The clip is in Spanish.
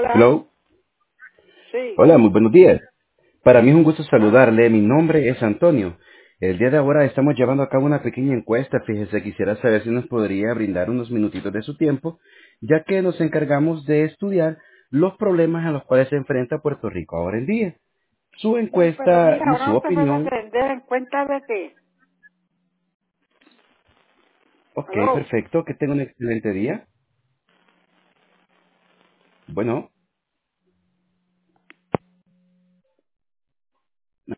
Hola, Hello. sí, Hola, muy buenos días. Para mí es un gusto saludarle. Mi nombre es Antonio. El día de ahora estamos llevando a cabo una pequeña encuesta. Fíjese, quisiera saber si nos podría brindar unos minutitos de su tiempo, ya que nos encargamos de estudiar los problemas a los cuales se enfrenta Puerto Rico ahora en día. Su sí, pero encuesta mira, y ahora su no te puedo opinión. entender en cuenta de que, Ok, hello, perfecto. Que tenga un excelente día. Bueno.